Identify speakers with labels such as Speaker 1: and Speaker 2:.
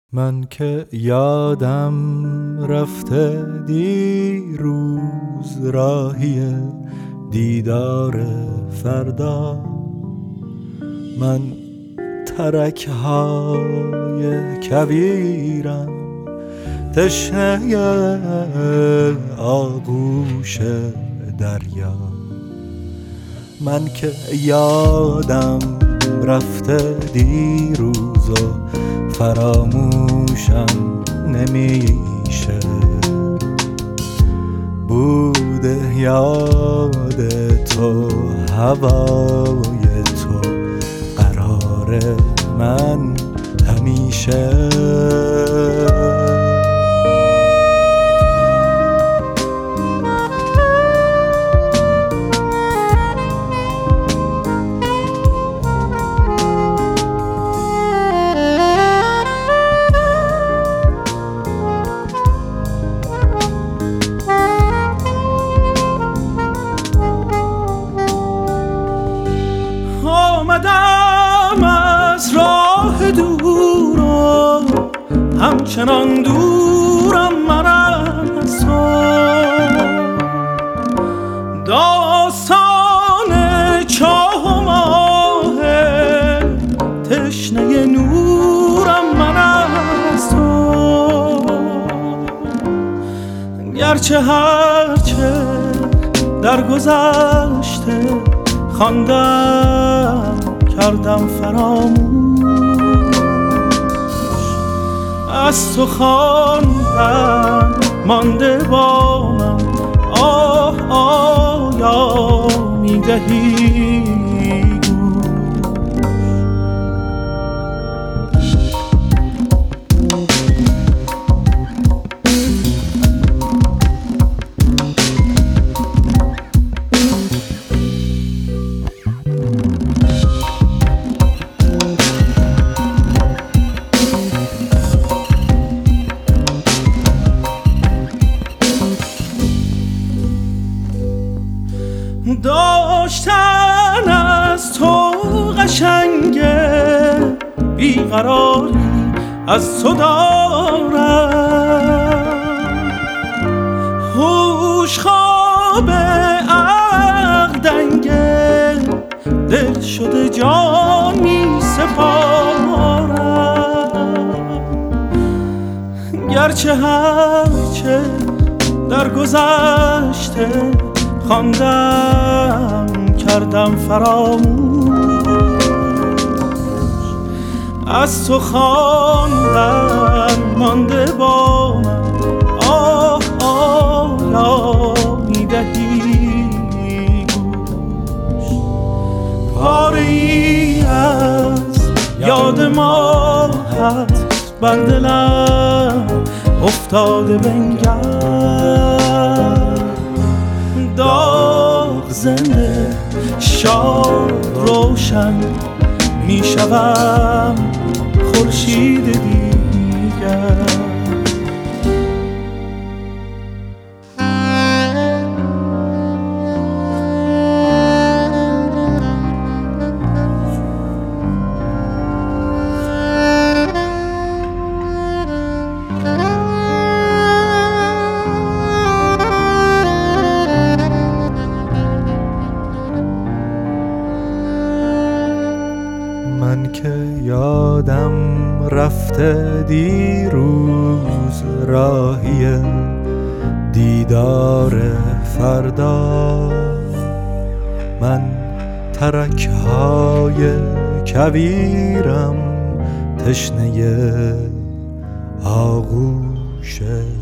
Speaker 1: من که یادم رفته دیروز راهی دیدار فردا، من ترک‌های کویرم تشنه آغوش دریا. من که یادم رفته دیروز و فراموشم نمیشه، بوده یاد تو، هوای تو قرار من همیشه.
Speaker 2: آمدم از راه دور و همچنان دورم من از تو، داستان چاه و ماه تشنه نورم من از تو. گرچه هرچه در گذشته خواندم کردم فراموش، از تو خواندم مانده با من. آه آیا میدهی داشتن از تو قشنگه، بیقراری از تو دارم، هوش خواب عقل دنگه، دل شده جان می سپارم. گرچه هرچه در گذشته خواندم کردم فراموش، از تو خواندم مانده با من. آه آیا میدهی گوش، پاره ای از یاد ما هست بر دلم افتاده بنگر. داغ زنده شاد روشن می شوم خورشید دیگر.
Speaker 1: من که یادم رفته دیروز راهی دیدار فردا، من ترک‌های کویرم تشنه آغوش